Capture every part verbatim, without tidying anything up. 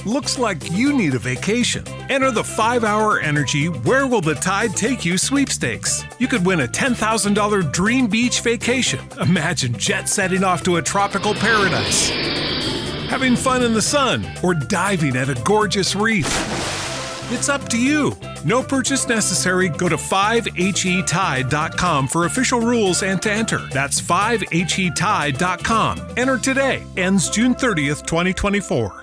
Looks like you need a vacation. Enter the five hour Energy Where Will the Tide Take You sweepstakes. You could win a ten thousand dollars dream beach vacation. Imagine jet setting off to a tropical paradise, having fun in the sun, or diving at a gorgeous reef. It's up to you. No purchase necessary. Go to five H E tide dot com for official rules and to enter. That's five H E tide dot com. Enter today. Ends June thirtieth, twenty twenty-four.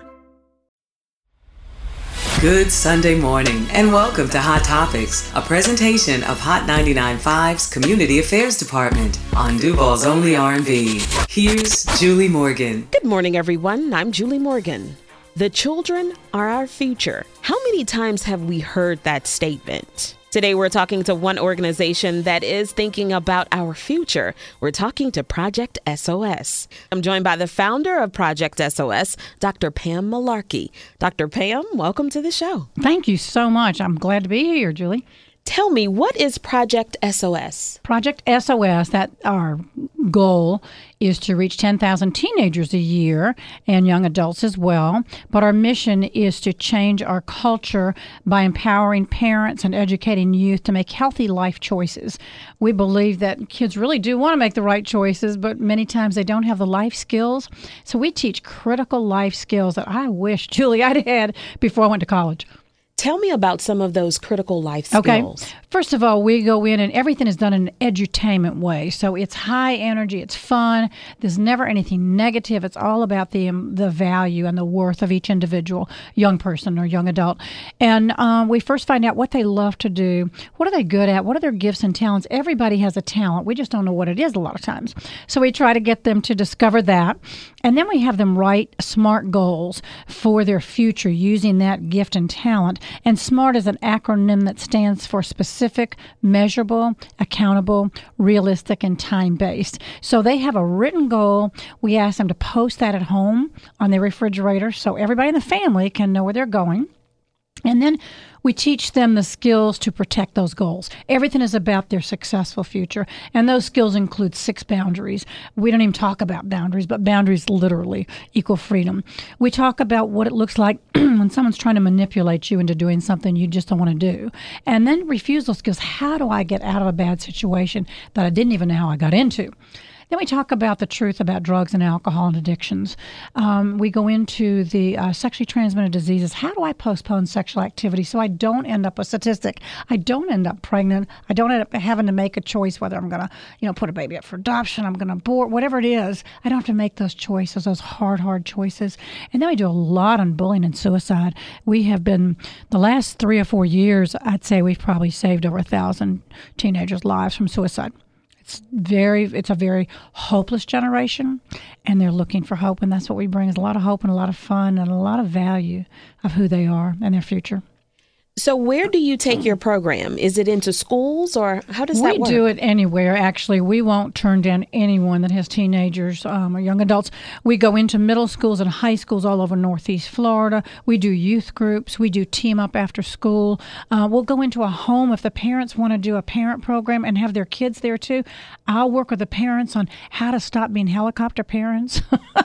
Good Sunday morning and welcome to Hot Topics, a presentation of Hot ninety-nine point five's Community Affairs Department on Duval's only R and B. Here's Julie Morgan. Good morning, everyone. I'm Julie Morgan. The children are our future. How many times have we heard that statement? Today, we're talking to one organization that is thinking about our future. We're talking to Project S O S. I'm joined by the founder of Project S O S, Doctor Pam Malarkey. Doctor Pam, welcome to the show. Thank you so much. I'm glad to be here, Julie. Tell me, what is Project S O S? Project S O S, that our goal is to reach ten thousand teenagers a year and young adults as well. But our mission is to change our culture by empowering parents and educating youth to make healthy life choices. We believe that kids really do want to make the right choices, but many times they don't have the life skills. So we teach critical life skills that I wish, Julie, I'd had before I went to college. Tell me about some of those critical life skills. Okay. First of all, we go in and everything is done in an edutainment way. So it's high energy, it's fun. There's never anything negative. It's all about the um, the value and the worth of each individual young person or young adult. And um, we first find out what they love to do. What are they good at? What are their gifts and talents? Everybody has a talent. We just don't know what it is a lot of times. So we try to get them to discover that. And then we have them write SMART goals for their future using that gift and talent. And SMART is an acronym that stands for specific, measurable, accountable, realistic, and time-based. So they have a written goal. We ask them to post that at home on their refrigerator so everybody in the family can know where they're going. And then we teach them the skills to protect those goals. Everything is about their successful future. And those skills include six boundaries. We don't even talk about boundaries, but boundaries literally equal freedom. We talk about what it looks like when someone's trying to manipulate you into doing something you just don't want to do. And then refusal skills. How do I get out of a bad situation that I didn't even know how I got into? Then we talk about the truth about drugs and alcohol and addictions. Um, we go into the uh, sexually transmitted diseases. How do I postpone sexual activity so I don't end up a statistic? I don't end up pregnant. I don't end up having to make a choice whether I'm going to, you know, put a baby up for adoption. I'm going to abort, whatever it is. I don't have to make those choices, those hard, hard choices. And then we do a lot on bullying and suicide. We have been, the last three or four years, I'd say we've probably saved over a thousand teenagers' lives from suicide. It's very, it's a very hopeless generation, and they're looking for hope, and that's what we bring is a lot of hope and a lot of fun and a lot of value of who they are and their future. So where do you take your program? Is it into schools, or how does that work? We do it anywhere, actually. We won't turn down anyone that has teenagers um, or young adults. We go into middle schools and high schools all over Northeast Florida. We do youth groups. We do team up after school. Uh, we'll go into a home if the parents want to do a parent program and have their kids there too. I'll work with the parents on how to stop being helicopter parents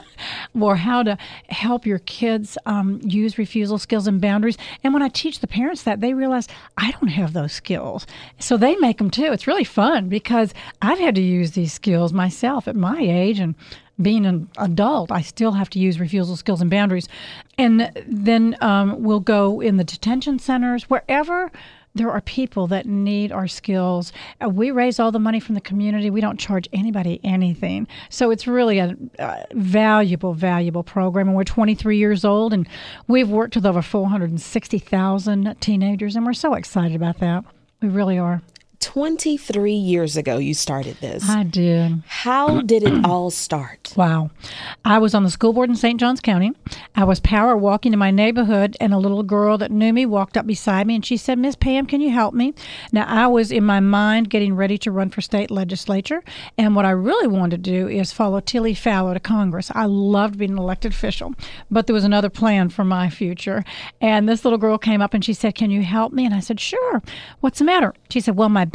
or how to help your kids um, use refusal skills and boundaries. And when I teach the parents that, they realize I don't have those skills. So they make them too. It's really fun because I've had to use these skills myself at my age, and being an adult, I still have to use refusal skills and boundaries. And then um, we'll go in the detention centers, wherever there are people that need our skills. Uh, we raise all the money from the community. We don't charge anybody anything. So it's really a, a valuable, valuable program. And we're twenty-three years old, and we've worked with over four hundred sixty thousand teenagers, and we're so excited about that. We really are. twenty-three years ago, you started this. I did. How did it all start? Wow. I was on the school board in Saint Johns County. I was power walking in my neighborhood, and a little girl that knew me walked up beside me, and she said, "Miss Pam, can you help me?" Now, I was in my mind getting ready to run for state legislature, and what I really wanted to do is follow Tilly Fowler to Congress. I loved being an elected official, but there was another plan for my future. And this little girl came up, and she said, "Can you help me?" And I said, "Sure. What's the matter?" She said, "Well, my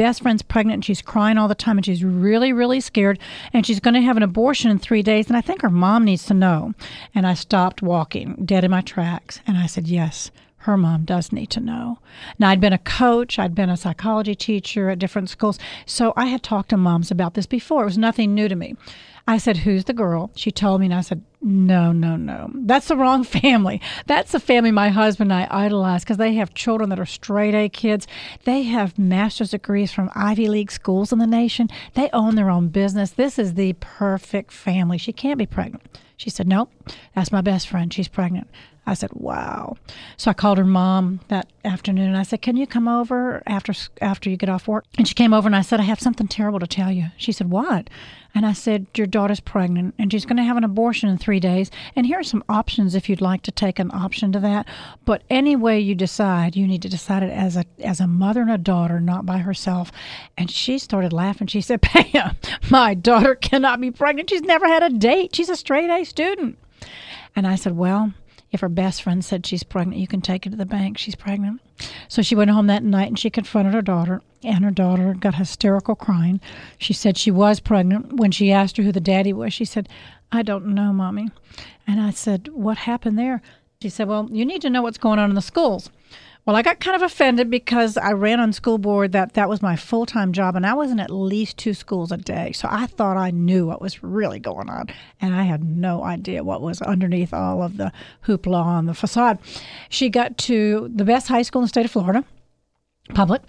best friend's pregnant and she's crying all the time and she's really, really scared and she's going to have an abortion in three days and I think her mom needs to know. And I stopped walking dead in my tracks and I said, yes, her mom does need to know. Now, I'd been a coach. I'd been a psychology teacher at different schools. So I had talked to moms about this before. It was nothing new to me. I said, who's the girl? She told me, and I said, no, no, no. That's the wrong family. That's the family my husband and I idolize because they have children that are straight A kids. They have master's degrees from Ivy League schools in the nation. They own their own business. This is the perfect family. She can't be pregnant. She said, nope, that's my best friend. She's pregnant. I said, wow. So I called her mom that afternoon and I said, can you come over after after you get off work? And she came over and I said, I have something terrible to tell you. She said, what? And I said, your daughter's pregnant and she's going to have an abortion in three days. And here are some options if you'd like to take an option to that. But any way you decide, you need to decide it as a as a mother and a daughter, not by herself. And she started laughing. She said, Pam, my daughter cannot be pregnant. She's never had a date. She's a straight A student. And I said, well, if her best friend said she's pregnant, you can take her to the bank. She's pregnant. So she went home that night and she confronted her daughter, and her daughter got hysterical crying. She said she was pregnant. When she asked her who the daddy was, she said, I don't know, Mommy. And I said, what happened there? She said, well, you need to know what's going on in the schools. Well, I got kind of offended because I ran on school board. That that was my full-time job, and I was in at least two schools a day. So I thought I knew what was really going on, and I had no idea what was underneath all of the hoopla on the facade. She got to the best high school in the state of Florida, public,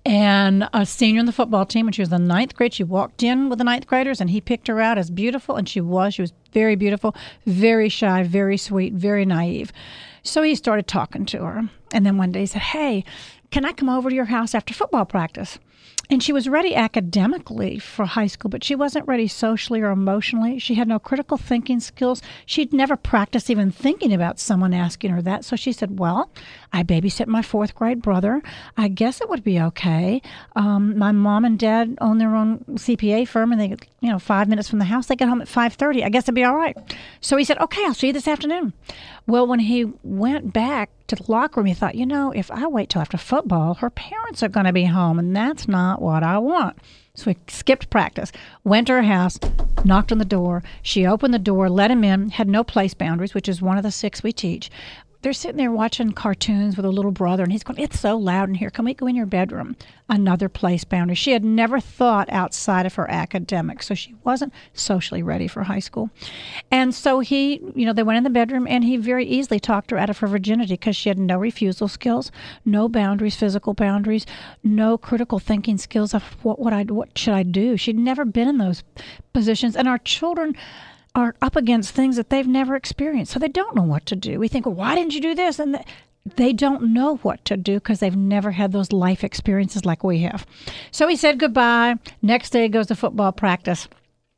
and a senior in the football team, and she was in the ninth grade. She walked in with the ninth graders, and he picked her out as beautiful, and she was. She was very beautiful, very shy, very sweet, very naive. So he started talking to her. And then one day he said, hey, can I come over to your house after football practice? And she was ready academically for high school, but she wasn't ready socially or emotionally. She had no critical thinking skills. She'd never practiced even thinking about someone asking her that. So she said, well, I babysit my fourth grade brother. I guess it would be okay. Um, my mom and dad own their own C P A firm, and they get, you know, five minutes from the house. They get home at five thirty. I guess it'd be all right. So he said, okay, I'll see you this afternoon. Well, when he went back to the locker room, he thought, you know, if I wait till after football, her parents are going to be home, and that's not what I want. So he skipped practice, went to her house, knocked on the door. She opened the door, let him in, had no place boundaries, which is one of the six we teach. They're sitting there watching cartoons with her little brother, and he's going, it's so loud in here. Can we go in your bedroom? Another place boundary. She had never thought outside of her academics, so she wasn't socially ready for high school. And so he, you know, they went in the bedroom, and he very easily talked her out of her virginity because she had no refusal skills, no boundaries, physical boundaries, no critical thinking skills of what would I, what should I do? She'd never been in those positions, and our children are up against things that they've never experienced. So they don't know what to do. We think, well, why didn't you do this? And they don't know what to do because they've never had those life experiences like we have. So he said goodbye. Next day he goes to football practice.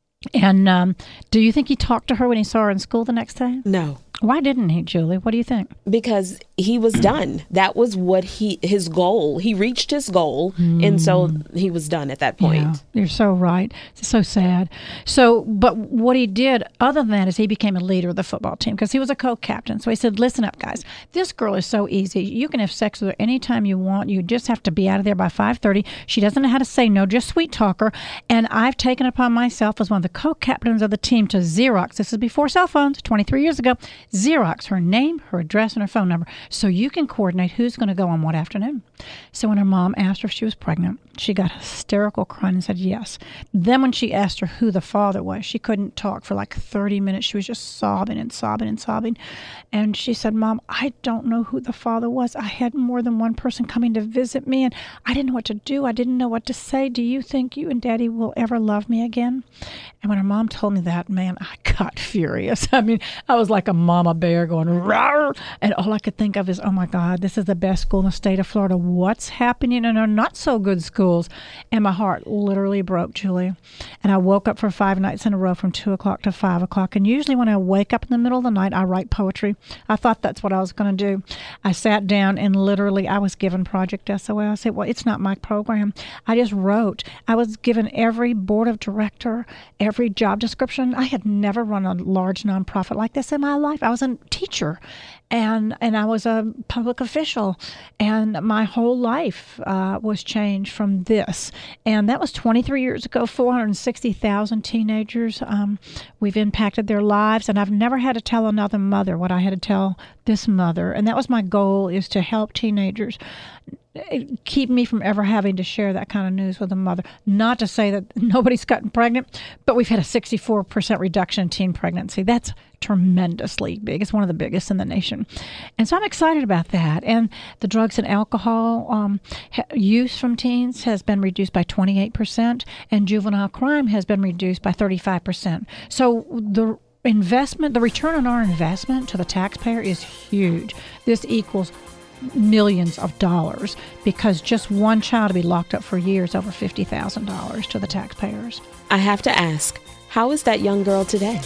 And um, do you think he talked to her when he saw her in school the next day? No. Why didn't he, Julie? What do you think? Because he was done. That was what he, his goal. He reached his goal, mm. and so he was done at that point. Yeah, you're so right. It's so sad. So, but what he did other than that is he became a leader of the football team because he was a co-captain. So he said, listen up, guys. This girl is so easy. You can have sex with her anytime you want. You just have to be out of there by five thirty. She doesn't know how to say no, just sweet talk her. And I've taken upon myself as one of the co-captains of the team to Xerox. This is before cell phones, twenty-three years ago. Xerox, her name, her address, and her phone number, so you can coordinate who's going to go on what afternoon. So when her mom asked her if she was pregnant, she got hysterical crying and said yes. Then when she asked her who the father was, she couldn't talk for like thirty minutes. She was just sobbing and sobbing and sobbing. And she said, Mom, I don't know who the father was. I had more than one person coming to visit me, and I didn't know what to do. I didn't know what to say. Do you think you and Daddy will ever love me again? And when her mom told me that, man, I got furious. I mean, I was like a mama bear going, rawr, and all I could think of is, oh my God, this is the best school in the state of Florida. What's happening in our not so good schools? And my heart literally broke, Julie. And I woke up for five nights in a row from two o'clock to five o'clock. And usually when I wake up in the middle of the night, I write poetry. I thought that's what I was going to do. I sat down and literally I was given Project S O L. I said, well, it's not my program. I just wrote. I was given every board of director, every job description. I had never run a large nonprofit like this in my life. I was a teacher. And and I was a public official, and my whole life uh, was changed from this. And that was twenty-three years ago, four hundred sixty thousand teenagers. Um, we've impacted their lives, and I've never had to tell another mother what I had to tell this mother. And that was my goal, is to help teenagers, keep me from ever having to share that kind of news with a mother. Not to say that nobody's gotten pregnant, but we've had a sixty-four percent reduction in teen pregnancy. That's tremendously big. It's one of the biggest in the nation. And so I'm excited about that. And the drugs and alcohol um, use from teens has been reduced by twenty-eight percent, and juvenile crime has been reduced by thirty-five percent. So the investment, the return on our investment to the taxpayer is huge. This equals millions of dollars, because just one child to be locked up for years, over fifty thousand dollars to the taxpayers. I have to ask, how is that young girl today?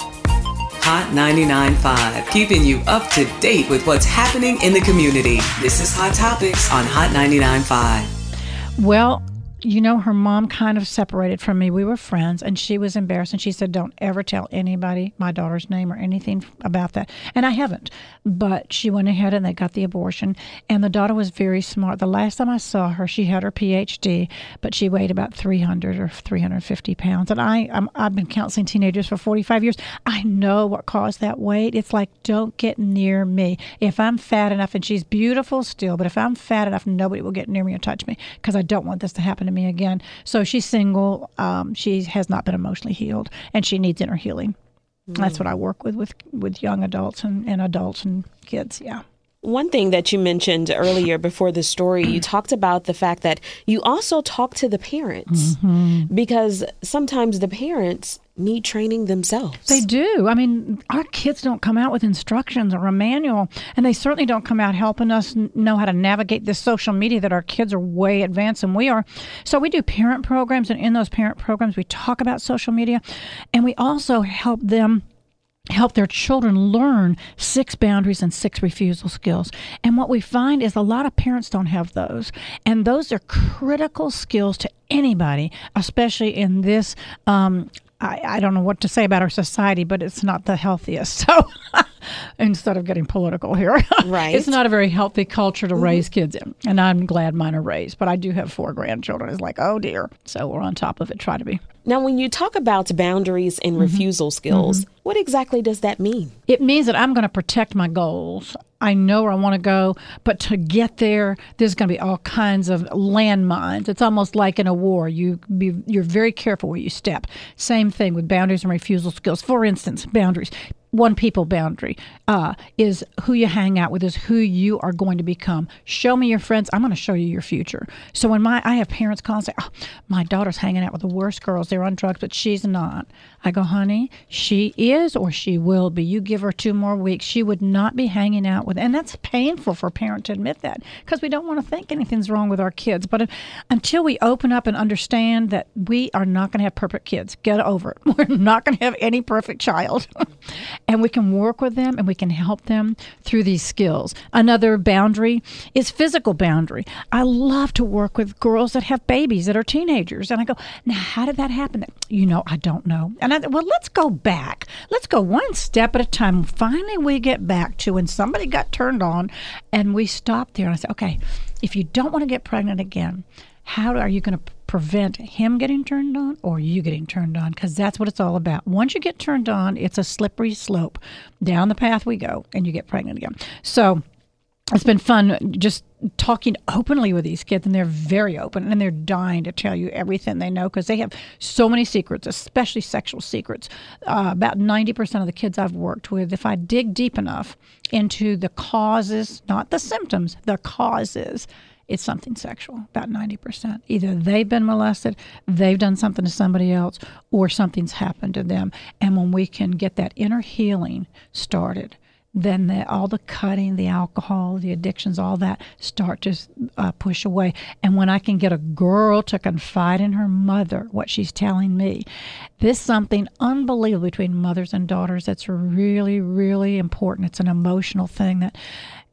Hot ninety-nine point five, keeping you up to date with what's happening in the community. This is Hot Topics on Hot ninety-nine point five. Well, you know, her mom kind of separated from me. We were friends, and she was embarrassed, and she said, don't ever tell anybody my daughter's name or anything about that. And I haven't. But she went ahead and they got the abortion, and the daughter was very smart. The last time I saw her, she had her P H D, but she weighed about three hundred or three hundred fifty pounds. And I, I'm, I've been counseling teenagers for forty-five years. I know what caused that weight. It's like, don't get near me. If I'm fat enough, and she's beautiful still, but if I'm fat enough, nobody will get near me or touch me, because I don't want this to happen to me again. So she's single. Um, she has not been emotionally healed, and she needs inner healing. Mm. That's what I work with with, with young adults and, and adults and kids. Yeah. One thing that you mentioned earlier before the story, you talked about the fact that you also talk to the parents, mm-hmm. because sometimes the parents need training themselves. They do. I mean, our kids don't come out with instructions or a manual, and they certainly don't come out helping us know how to navigate this social media that our kids are way advanced than we are. So we do parent programs, and in those parent programs, we talk about social media, and we also help them help their children learn six boundaries and six refusal skills. And what we find is a lot of parents don't have those. And those are critical skills to anybody, especially in this, um, I, I don't know what to say about our society, but it's not the healthiest. So instead of getting political here, right. It's not a very healthy culture to mm-hmm. raise kids in. And I'm glad mine are raised. But I do have four grandchildren. It's like, oh, dear. So we're on top of it, try to be. Now, when you talk about boundaries and mm-hmm. refusal skills, mm-hmm. what exactly does that mean? It means that I'm going to protect my goals. I know where I want to go, but to get there, there's going to be all kinds of landmines. It's almost like in a war. You be, you're very careful where you step. Same thing with boundaries and refusal skills. For instance, boundaries. One people boundary uh, is who you hang out with, is who you are going to become. Show me your friends. I'm going to show you your future. So when my I have parents call and say, oh, my daughter's hanging out with the worst girls. They're on drugs, but she's not. I go, honey, she is or she will be. You give her two more weeks. She would not be hanging out with. And that's painful for a parent to admit that, because we don't want to think anything's wrong with our kids. But until we open up and understand that we are not going to have perfect kids, get over it. We're not going to have any perfect child. And we can work with them, and we can help them through these skills. Another boundary is physical boundary. I love to work with girls that have babies, that are teenagers. And I go, now, how did that happen? You know, I don't know. And I, well, let's go back. Let's go one step at a time. Finally, we get back to when somebody got turned on, and we stopped there. And I said, okay, if you don't want to get pregnant again, how are you going to prevent him getting turned on or you getting turned on? Because that's what it's all about. Once you get turned on, it's a slippery slope. Down the path we go, and you get pregnant again. So it's been fun just talking openly with these kids, and they're very open, and they're dying to tell you everything they know, because they have so many secrets, especially sexual secrets. Uh, about ninety percent of the kids I've worked with, if I dig deep enough into the causes, not the symptoms, the causes, it's something sexual, about ninety percent. Either they've been molested, they've done something to somebody else, or something's happened to them. And when we can get that inner healing started, then the, all the cutting, the alcohol, the addictions, all that start to uh, push away. And when I can get a girl to confide in her mother what she's telling me, this is something unbelievable between mothers and daughters that's really, really important. It's an emotional thing that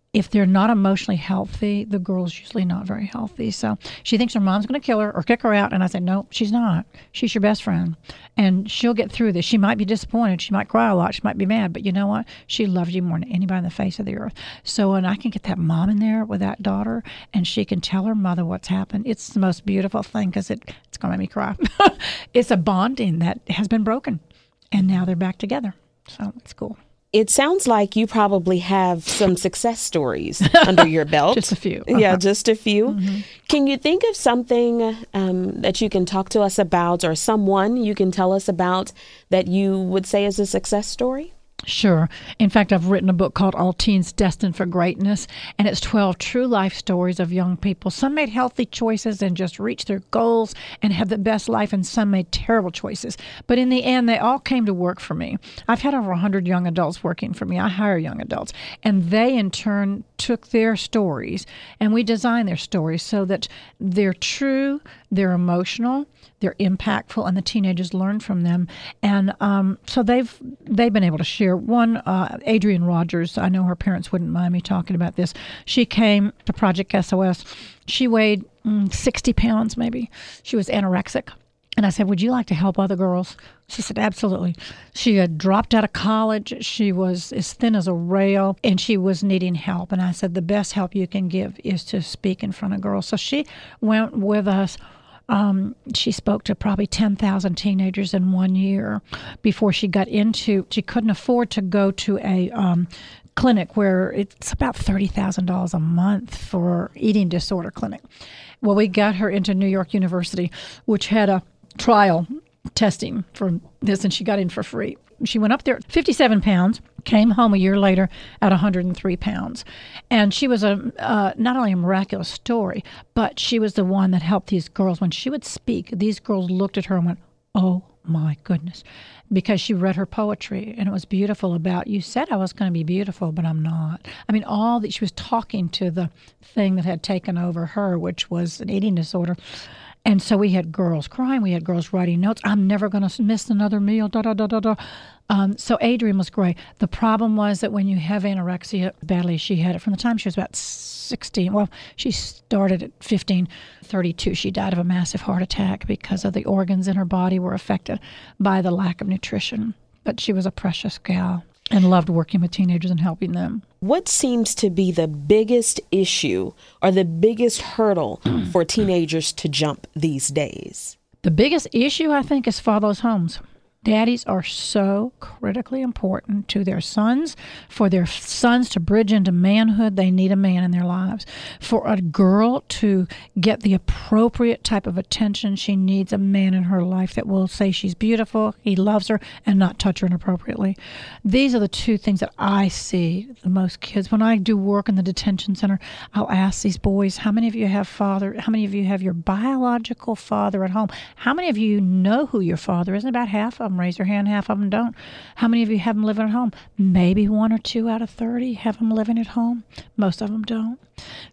if they're not emotionally healthy, the girl's usually not very healthy. So she thinks her mom's going to kill her or kick her out. And I said, no, she's not. She's your best friend. And she'll get through this. She might be disappointed. She might cry a lot. She might be mad. But you know what? She loves you more than anybody on the face of the earth. So when I can get that mom in there with that daughter and she can tell her mother what's happened, it's the most beautiful thing because it, it's going to make me cry. It's a bonding that has been broken. And now they're back together. So it's cool. It sounds like you probably have some success stories under your belt. Just a few. Uh-huh. Yeah, just a few. Mm-hmm. Can you think of something um, that you can talk to us about, or someone you can tell us about that you would say is a success story? Sure. In fact, I've written a book called All Teens Destined for Greatness, and it's twelve true life stories of young people. Some made healthy choices and just reached their goals and had the best life, and some made terrible choices. But in the end, they all came to work for me. I've had over one hundred young adults working for me. I hire young adults, and they in turn took their stories, and we designed their stories so that they're true, they're emotional, they're impactful, and the teenagers learn from them. And um, so they've they've been able to share. One, uh, Adrienne Rogers, I know her parents wouldn't mind me talking about this. She came to Project S O S. She weighed mm, sixty pounds maybe. She was anorexic. And I said, would you like to help other girls? She said, absolutely. She had dropped out of college. She was as thin as a rail, and she was needing help. And I said, the best help you can give is to speak in front of girls. So she went with us. Um, she spoke to probably ten thousand teenagers in one year before she got into, she couldn't afford to go to a um, clinic where it's about thirty thousand dollars a month for eating disorder clinic. Well, we got her into New York University, which had a trial testing for this, and she got in for free. She went up there at fifty-seven pounds, came home a year later at one hundred three pounds. And she was a uh, not only a miraculous story, but she was the one that helped these girls. When she would speak, these girls looked at her and went, oh my goodness, because she read her poetry, and it was beautiful about, you said I was going to be beautiful, but I'm not. I mean, all that she was talking to the thing that had taken over her, which was an eating disorder. And so we had girls crying. We had girls writing notes. I'm never going to miss another meal, da, da, da, da, da. Um, so Adrienne was great. The problem was that when you have anorexia, badly she had it from the time she was about sixteen. Well, she started at fifteen, thirty-two. She died of a massive heart attack because of the organs in her body were affected by the lack of nutrition. But she was a precious gal and loved working with teenagers and helping them. What seems to be the biggest issue or the biggest hurdle for teenagers to jump these days? The biggest issue, I think, is fatherless homes. Daddies are so critically important to their sons. For their sons to bridge into manhood, they need a man in their lives. For a girl to get the appropriate type of attention, she needs a man in her life that will say she's beautiful, he loves her, and not touch her inappropriately. These are the two things that I see the most kids. When I do work in the detention center, I'll ask these boys, how many of you have father, how many of you have your biological father at home? How many of you know who your father is? And about half of them raise their hand, half of them don't. How many of you have them living at home? Maybe one or two out of thirty have them living at home. Most of them don't.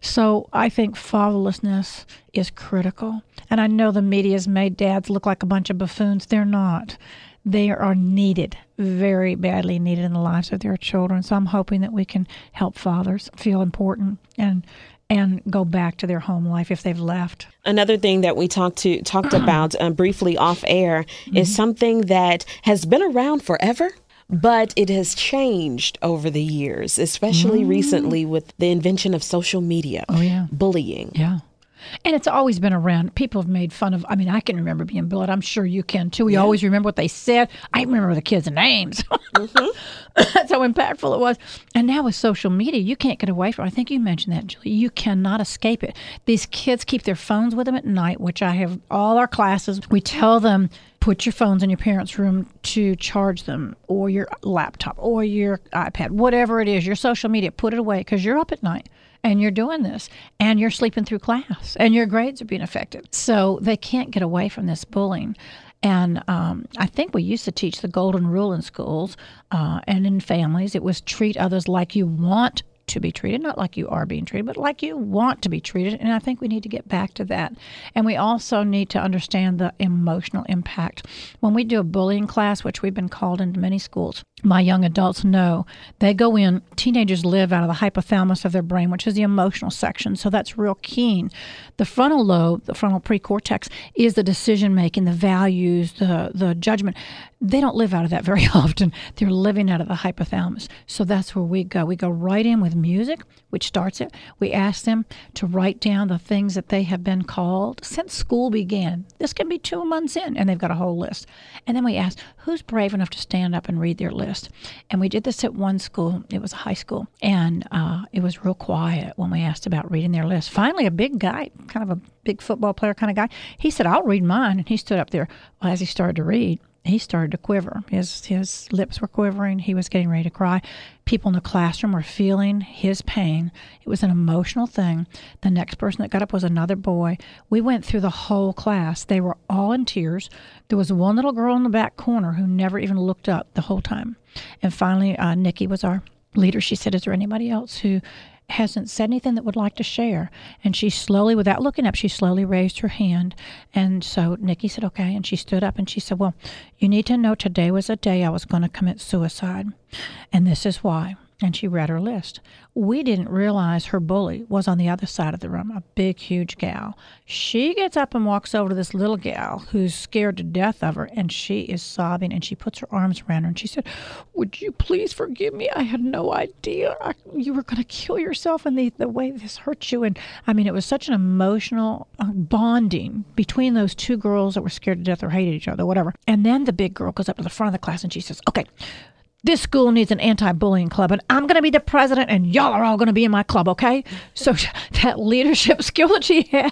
So I think fatherlessness is critical. And I know the media's made dads look like a bunch of buffoons. They're not. They are needed, very badly needed in the lives of their children. So I'm hoping that we can help fathers feel important and and go back to their home life if they've left. Another thing that we talked to talked about um, briefly off air mm-hmm. is something that has been around forever, but it has changed over the years, especially mm. recently with the invention of social media. Oh, yeah. Bullying. Yeah. And it's always been around. People have made fun of, I mean, I can remember being bullied. I'm sure you can too. We yeah. always remember what they said. I remember the kids' names. Mm-hmm. That's how impactful it was. And now with social media, you can't get away from it. I think you mentioned that, Julie. You cannot escape it. These kids keep their phones with them at night, which I have all our classes. We tell them, put your phones in your parents' room to charge them, or your laptop, or your iPad, whatever it is, your social media, put it away because you're up at night. And you're doing this, and you're sleeping through class, and your grades are being affected. So they can't get away from this bullying. And um, I think we used to teach the golden rule in schools uh, and in families. It was treat others like you want to be treated, not like you are being treated, but like you want to be treated. And I think we need to get back to that. And we also need to understand the emotional impact. When we do a bullying class, which we've been called into many schools, my young adults know. They go in, teenagers live out of the hypothalamus of their brain, which is the emotional section, so that's real keen. The frontal lobe, the frontal precortex, is the decision-making, the values, the, the judgment. They don't live out of that very often. They're living out of the hypothalamus. So that's where we go. We go right in with music, which starts it. We ask them to write down the things that they have been called since school began. This can be two months in, and they've got a whole list. And then we ask, who's brave enough to stand up and read their list? And we did this at one school. It was a high school. And uh, it was real quiet when we asked about reading their list. Finally, a big guy, kind of a big football player kind of guy, he said, I'll read mine. And he stood up there. Well, as he started to read, he started to quiver. His his lips were quivering. He was getting ready to cry. People in the classroom were feeling his pain. It was an emotional thing. The next person that got up was another boy. We went through the whole class. They were all in tears. There was one little girl in the back corner who never even looked up the whole time. And finally, uh, Nikki was our leader. She said, is there anybody else who hasn't said anything that would like to share? And she slowly, without looking up, she slowly raised her hand. And so Nikki said, okay. And she stood up and she said, well, you need to know today was a day I was going to commit suicide. And this is why. And she read her list. We didn't realize her bully was on the other side of the room, a big, huge gal. She gets up and walks over to this little gal who's scared to death of her, and she is sobbing, and she puts her arms around her, and she said, would you please forgive me? I had no idea I, you were going to kill yourself, and the, the way this hurt you. And, I mean, it was such an emotional uh, bonding between those two girls that were scared to death or hated each other, whatever. And then the big girl goes up to the front of the class, and she says, okay, this school needs an anti-bullying club, and I'm going to be the president, and y'all are all going to be in my club, okay? So that leadership skill that she had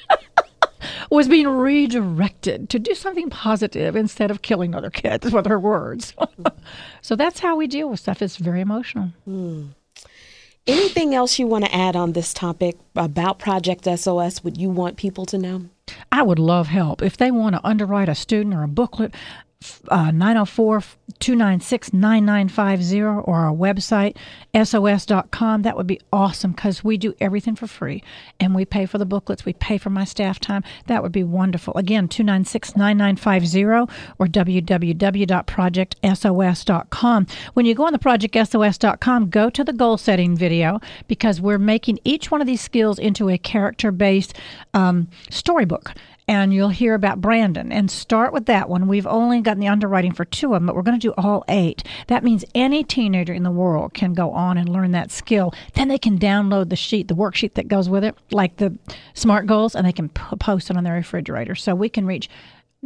was being redirected to do something positive instead of killing other kids with her words. So that's how we deal with stuff. It's very emotional. Hmm. Anything else you want to add on this topic about Project S O S would you want people to know? I would love help. If they want to underwrite a student or a booklet, Uh, nine oh four, two nine six, nine nine five zero or our website, S O S dot com. That would be awesome because we do everything for free. And we pay for the booklets. We pay for my staff time. That would be wonderful. Again, two nine six, nine nine five zero or w w w dot project S O S dot com. When you go on the project S O S dot com, go to the goal setting video because we're making each one of these skills into a character-based um, storybook. And you'll hear about Brandon. And start with that one. We've only gotten the underwriting for two of them, but we're going to do all eight. That means any teenager in the world can go on and learn that skill. Then they can download the sheet, the worksheet that goes with it, like the SMART goals, and they can p- post it on their refrigerator. So we can reach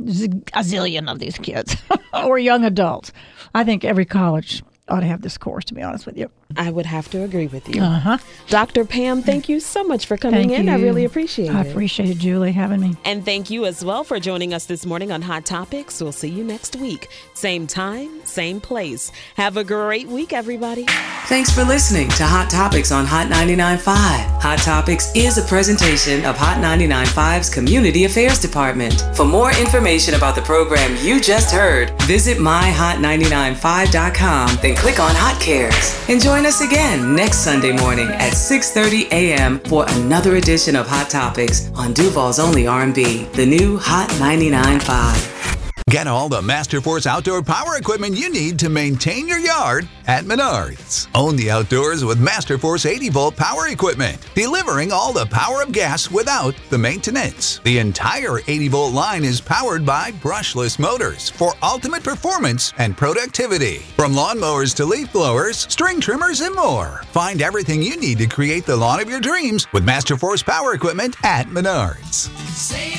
a zillion of these kids or young adults. I think every college ought to have this course, to be honest with you. I would have to agree with you. Uh-huh. Doctor Pam, thank you so much for coming thank in. You. I really appreciate I it. I appreciate it, Julie, having me. And thank you as well for joining us this morning on Hot Topics. We'll see you next week. Same time, same place. Have a great week, everybody. Thanks for listening to Hot Topics on Hot ninety-nine point five. Hot Topics is a presentation of Hot ninety-nine point five's Community Affairs Department. For more information about the program you just heard, visit my hot ninety-nine point five dot com, then click on Hot Cares. And join us again next Sunday morning at six thirty a.m. for another edition of Hot Topics on Duval's Only R and B, the new Hot ninety-nine point five. Get all the Masterforce outdoor power equipment you need to maintain your yard at Menards. Own the outdoors with Masterforce eighty volt power equipment, delivering all the power of gas without the maintenance. The entire eighty volt line is powered by brushless motors for ultimate performance and productivity. From lawnmowers to leaf blowers, string trimmers, and more. Find everything you need to create the lawn of your dreams with Masterforce power equipment at Menards. Say